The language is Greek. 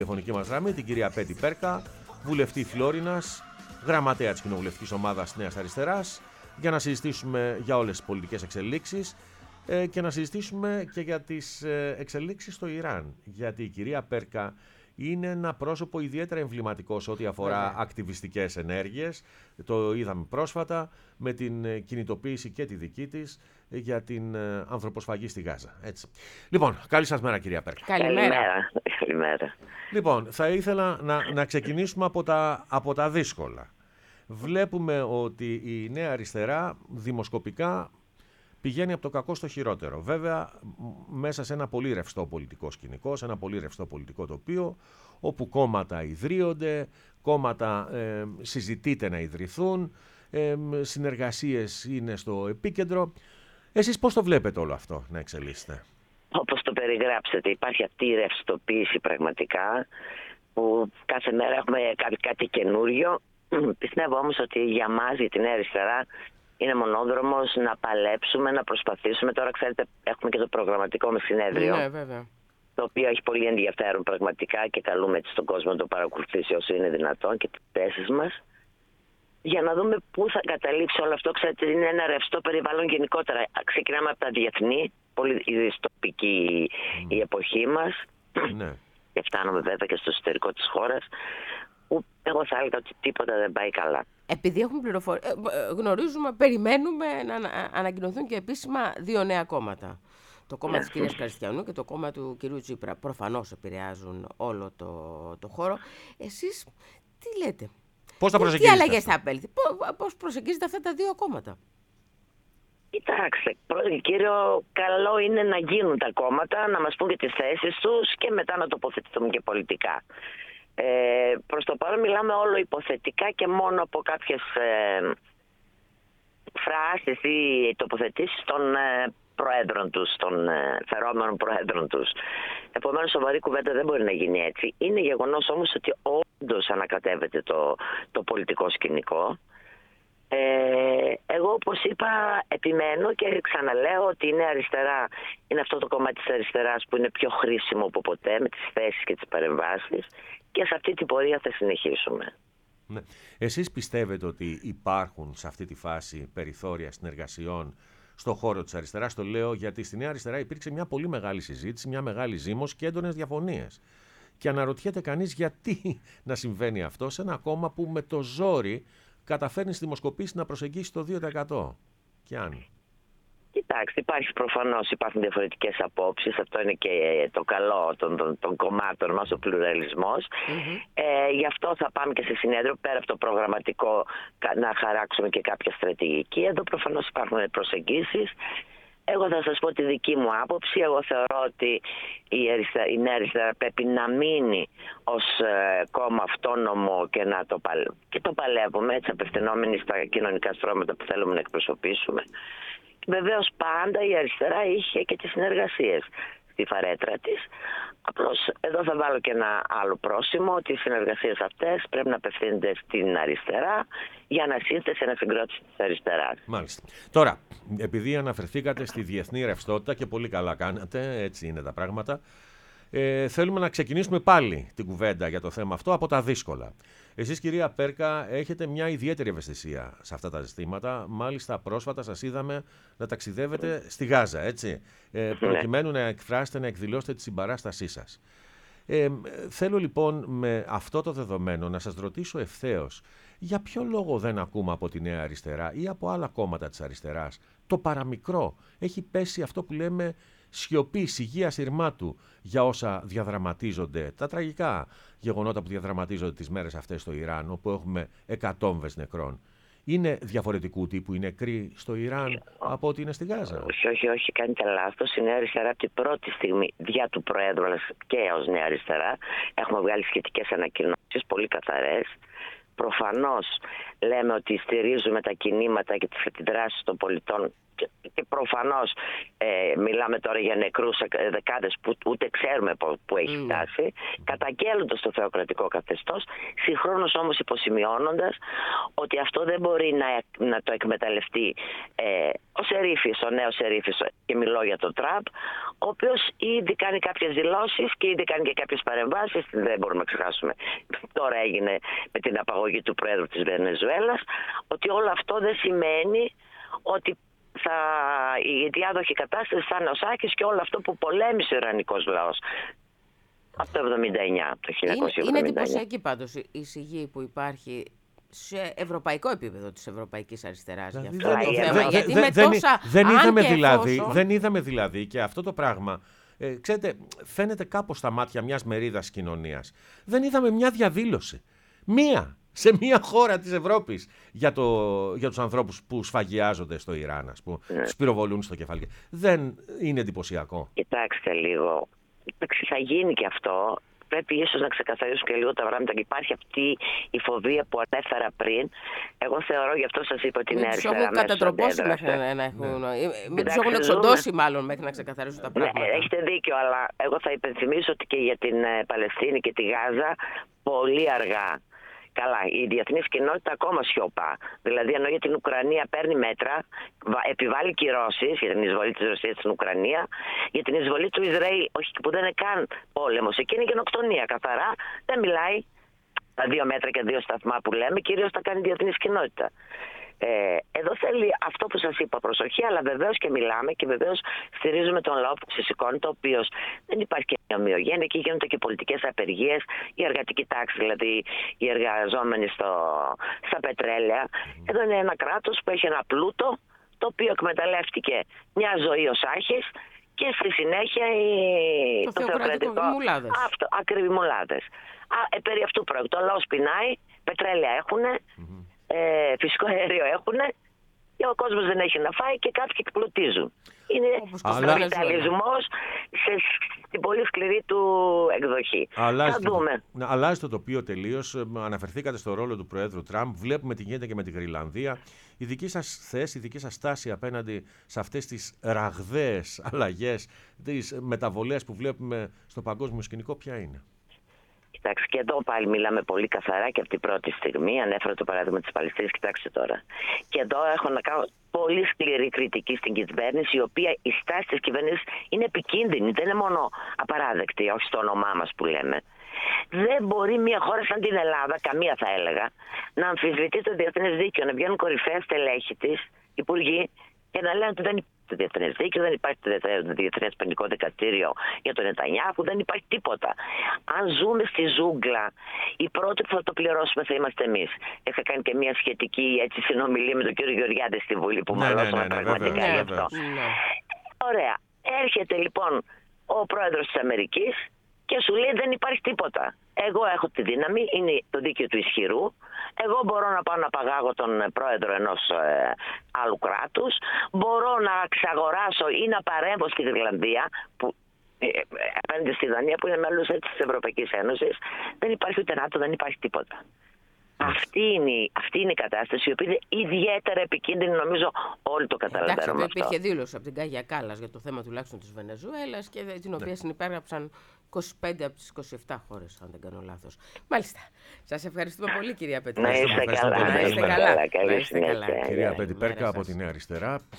Τηλεφωνική μας γραμμή την κυρία Πέτη Πέρκα, βουλευτή Φλόρινας, γραμματέα της κοινοβουλευτικής ομάδας Νέας Αριστεράς, για να συζητήσουμε για όλες τις πολιτικές εξελίξεις και να συζητήσουμε και για τις εξελίξεις στο Ιράν. Γιατί η κυρία Πέρκα είναι ένα πρόσωπο ιδιαίτερα εμβληματικό σε ό,τι αφορά ακτιβιστικές ενέργειες. Το είδαμε πρόσφατα με την κινητοποίηση και τη δική της για την ανθρωποσφαγή στη Γάζα. Έτσι. Λοιπόν, καλή σας μέρα κυρία Πέρκα. Καλημέρα. Λοιπόν, θα ήθελα να ξεκινήσουμε από τα δύσκολα. Βλέπουμε ότι η Νέα Αριστερά δημοσκοπικά πηγαίνει από το κακό στο χειρότερο. Βέβαια, μέσα σε ένα πολύ ρευστό πολιτικό σκηνικό, σε ένα πολύ ρευστό πολιτικό τοπίο, όπου κόμματα ιδρύονται, κόμματα συζητείται να ιδρυθούν, συνεργασίες είναι στο επίκεντρο. Εσείς πώς το βλέπετε όλο αυτό να εξελίσσεται? Όπως το περιγράψετε, υπάρχει αυτή η ρευστοποίηση πραγματικά, που κάθε μέρα έχουμε κάτι καινούριο. Πιστεύω όμως ότι για μας, για την Νέα Αριστερά, είναι μονόδρομος να παλέψουμε, να προσπαθήσουμε. Τώρα, ξέρετε, έχουμε και το προγραμματικό μας συνέδριο. Ναι, βέβαια. Το οποίο έχει πολύ ενδιαφέρον πραγματικά και καλούμε έτσι τον κόσμο να το παρακολουθήσει όσο είναι δυνατόν και τις θέσεις μας. Για να δούμε πού θα καταλήξει όλο αυτό. Ξέρετε, είναι ένα ρευστό περιβάλλον γενικότερα. Ξεκινάμε από τα διεθνή, πολύ δυστοπική η εποχή μας. Ναι. Και φτάνουμε βέβαια και στο εσωτερικό της χώρας, που εγώ θα έλεγα ότι τίποτα δεν πάει καλά. Επειδή έχουμε γνωρίζουμε, περιμένουμε να ανακοινωθούν και επίσημα δύο νέα κόμματα. Το κόμμα της κυρίας Καριστιανού και το κόμμα του κυρίου Τσίπρα. Προφανώς επηρεάζουν όλο το χώρο. Εσείς τι λέτε? Πώς θα προσεγγίζετε? Τι αλλαγές θα απέλθει? Πώς προσεγγίζετε αυτά τα δύο κόμματα? Κοιτάξτε, πρώτον κύριο, καλό είναι να γίνουν τα κόμματα, να μας πούν και τις θέσεις τους και μετά να τοποθετηθούμε και πολιτικά. Προς το παρόν μιλάμε όλο υποθετικά και μόνο από κάποιες φράσεις ή τοποθετήσεις των προέδρων τους, των φερόμενων προέδρων τους. Επομένως, σοβαρή κουβέντα δεν μπορεί να γίνει έτσι. Είναι γεγονός όμως ότι όντως ανακατεύεται το πολιτικό σκηνικό. Εγώ, όπως είπα, επιμένω και ξαναλέω ότι η Νέα Αριστερά είναι αυτό το κομμάτι της αριστεράς που είναι πιο χρήσιμο από ποτέ, με τις θέσεις και τις παρεμβάσεις, και σε αυτή την πορεία θα συνεχίσουμε. Ναι. Εσείς πιστεύετε ότι υπάρχουν σε αυτή τη φάση περιθώρια συνεργασιών στον χώρο της αριστεράς? Το λέω γιατί στη Νέα Αριστερά υπήρξε μια πολύ μεγάλη συζήτηση, μια μεγάλη ζήμωση και έντονες διαφωνίες. Και αναρωτιέται κανείς γιατί να συμβαίνει αυτό σε ένα κόμμα που με το ζόρι καταφέρνει στη δημοσκοπήση να προσεγγίσει το 2%. Και αν. Κοιτάξτε, υπάρχουν διαφορετικές απόψεις. Αυτό είναι και το καλό των κομμάτων μας, ο πλουραλισμός. Γι' αυτό θα πάμε και σε συνέδριο, πέρα από το προγραμματικό, να χαράξουμε και κάποια στρατηγική. Εδώ προφανώς υπάρχουν προσεγγίσεις. Εγώ θα σας πω τη δική μου άποψη. Εγώ θεωρώ ότι η Νέα Αριστερά πρέπει να μείνει ως κόμμα αυτόνομο και το παλεύουμε, έτσι, απευθυνόμενοι στα κοινωνικά στρώματα που θέλουμε να εκπροσωπήσουμε. Βεβαίως πάντα η αριστερά είχε και τις συνεργασίες στη φαρέτρα της. Απλώς εδώ θα βάλω και ένα άλλο πρόσημο, ότι οι συνεργασίες αυτές πρέπει να απευθύνονται στην αριστερά για ανασύνθεση, ανασυγκρότηση της αριστεράς. Μάλιστα. Τώρα, επειδή αναφερθήκατε στη διεθνή ρευστότητα και πολύ καλά κάνατε, έτσι είναι τα πράγματα, θέλουμε να ξεκινήσουμε πάλι την κουβέντα για το θέμα αυτό από τα δύσκολα. Εσείς, κυρία Πέρκα, έχετε μια ιδιαίτερη ευαισθησία σε αυτά τα ζητήματα. Μάλιστα, πρόσφατα σας είδαμε να ταξιδεύετε στη Γάζα, έτσι, προκειμένου να εκφράσετε, να εκδηλώσετε τη συμπαράστασή σας. Θέλω λοιπόν με αυτό το δεδομένο να σας ρωτήσω ευθέως, για ποιο λόγο δεν ακούμε από τη Νέα Αριστερά ή από άλλα κόμματα της αριστεράς το παραμικρό? Έχει πέσει αυτό που λέμε σιωπή, σιγεία σειρμάτου για όσα διαδραματίζονται, τα τραγικά γεγονότα που διαδραματίζονται τις μέρες αυτές στο Ιράν, όπου έχουμε εκατόμβες νεκρών. Είναι διαφορετικού τύπου οι νεκροί στο Ιράν από ό,τι είναι στη Γάζα? Όχι, κάνετε λάθος. Η Νέα Αριστερά από την πρώτη στιγμή, δια του Προέδρου αλλά και ως Νέα Αριστερά, έχουμε βγάλει σχετικές ανακοινώσεις πολύ καθαρές. Προφανώς λέμε ότι στηρίζουμε τα κινήματα και τις αντιδράσεις των πολιτών και προφανώς μιλάμε τώρα για νεκρούς δεκάδες που ούτε ξέρουμε που έχει φτάσει, καταγγέλλοντας το θεοκρατικό καθεστώς, συγχρόνως όμως υποσημειώνοντας ότι αυτό δεν μπορεί να το εκμεταλλευτεί ο Σερίφης, ο νέος Σερίφης, και μιλώ για τον Τραμπ, ο οποίος ήδη κάνει κάποιες δηλώσεις και ήδη κάνει και κάποιες παρεμβάσεις, δεν μπορούμε να ξεχάσουμε, τώρα έγινε με την απαγωγή του Πρόεδρου της Βενεζουέλας, ότι όλο αυτό δεν σημαίνει ότι η διάδοχη κατάσταση θα είναι ο Σάκης και όλο αυτό που πολέμησε ο Ιρανικός λαός από το 1979, το 1979. Είναι εντυπωσιακή πάντως η σιγή που υπάρχει σε ευρωπαϊκό επίπεδο της Ευρωπαϊκής Αριστεράς για αυτό το θέμα. Γιατί με τόσα δεν είδαμε δηλαδή και αυτό το πράγμα. Ξέρετε, φαίνεται κάπως στα μάτια μιας μερίδας κοινωνίας. Δεν είδαμε μια διαδήλωση. Σε μια χώρα της Ευρώπης για τους ανθρώπους που σφαγιάζονται στο Ιράν, ας πούμε, τους πυροβολούν στο κεφάλι. Δεν είναι εντυπωσιακό? Κοιτάξτε λίγο. Θα γίνει και αυτό. Πρέπει ίσως να ξεκαθαρίσουν και λίγο τα πράγματα. Υπάρχει αυτή η φοβία που ανέφερα πριν. Εγώ θεωρώ, γι' αυτό σας είπα ότι είναι αριστερά. Μην τους έχουν κατατροπώσει μέχρι να έχουν. Μην τους έχουν εξοντώσει μάλλον μέχρι να ξεκαθαρίσουν τα πράγματα. Ναι, έχετε δίκιο, αλλά εγώ θα υπενθυμίσω ότι και για την Παλαιστίνη και τη Γάζα πολύ αργά. Καλά, η διεθνής κοινότητα ακόμα σιωπά. Δηλαδή, ενώ για την Ουκρανία παίρνει μέτρα, επιβάλλει κυρώσεις για την εισβολή της Ρωσίας στην Ουκρανία, για την εισβολή του Ισραήλ, όχι που δεν είναι καν πόλεμος, εκεί είναι γενοκτονία καθαρά, δεν μιλάει. Τα 2 μέτρα και 2 σταθμά που λέμε, κυρίως τα κάνει η διεθνής κοινότητα. Εδώ θέλει αυτό που σας είπα, προσοχή, αλλά βεβαίως και μιλάμε και βεβαίως στηρίζουμε τον λαό που ξεσηκώνει, το οποίο δεν υπάρχει και ομοιογένεια, εκεί γίνονται και πολιτικές απεργίες, η εργατική τάξη, δηλαδή οι εργαζόμενοι στα πετρέλαια. Εδώ είναι ένα κράτος που έχει ένα πλούτο, το οποίο εκμεταλλεύτηκε μια ζωή ο Σάχης και στη συνέχεια το θεοκρατικό. Αυτό, ακριβή μουλάδες. Περί αυτού πρόκειται. Ο λαός πεινάει, πετρέλαια έχουνε. Φυσικό αέριο έχουν και ο κόσμος δεν έχει να φάει και κάποιοι εκπλουτίζουν. Είναι ο καπιταλισμός στην πολύ σκληρή του εκδοχή. Θα δούμε. Αλλάζει το τοπίο τελείως. Αναφερθήκατε στο ρόλο του Προέδρου Τραμπ. Βλέπουμε τι γίνεται και με τη Γροιλανδία. Η δική σας θέση, η δική σας στάση απέναντι σε αυτές τις ραγδαίες αλλαγές, τις μεταβολές που βλέπουμε στο παγκόσμιο σκηνικό, ποια είναι? Κοιτάξτε, και εδώ πάλι μιλάμε πολύ καθαρά και από την πρώτη στιγμή. Ανέφερα το παράδειγμα της Παλαιστίνης. Κοιτάξτε τώρα. Και εδώ έχω να κάνω πολύ σκληρή κριτική στην κυβέρνηση, η οποία η στάση της κυβέρνησης είναι επικίνδυνη. Δεν είναι μόνο απαράδεκτη, όχι στο όνομά μας που λέμε. Δεν μπορεί μια χώρα σαν την Ελλάδα, καμία θα έλεγα, να αμφισβητεί το διεθνές δίκαιο, να βγαίνουν κορυφαία στελέχη της, υπουργοί, και να λένε ότι δεν υπάρχει το διεθνές δίκαιο, δεν υπάρχει το διεθνές ποινικό δικαστήριο για τον Νετανιάχου, δεν υπάρχει τίποτα. Αν ζούμε στη ζούγκλα, οι πρώτοι που θα το πληρώσουμε θα είμαστε εμείς. Είχα κάνει και μια σχετική συνομιλία με τον κύριο Γεωργιάδη στη Βουλή που μαλώσαμε πραγματικά γι' αυτό. Ωραία. Έρχεται λοιπόν ο πρόεδρος της Αμερικής και σου λέει δεν υπάρχει τίποτα. Εγώ έχω τη δύναμη, είναι το δίκαιο του ισχυρού. Εγώ μπορώ να πάω να παγάγω τον πρόεδρο ενός άλλου κράτους. Μπορώ να εξαγοράσω ή να παρέμβω στη Γροιλανδία, που απέναντι στη Δανία που είναι μέλος της Ευρωπαϊκής Ένωσης. Δεν υπάρχει ούτε ΝΑΤΟ, δεν υπάρχει τίποτα. Αυτή είναι η κατάσταση, η οποία είναι ιδιαίτερα επικίνδυνη, νομίζω όλοι το καταλαβαίνουμε. Εντάξει, υπήρχε δήλωση από την Κάγια Κάλλας για το θέμα τουλάχιστον της Βενεζουέλας και την οποία συνυπέγραψαν 25 από τις 27 χώρες, αν δεν κάνω λάθος. Μάλιστα. Σας ευχαριστούμε πολύ, κυρία Πετυπέρκα. Να είστε καλά. Κυρία Πετυπέρκα από τη Νέα Αριστερά.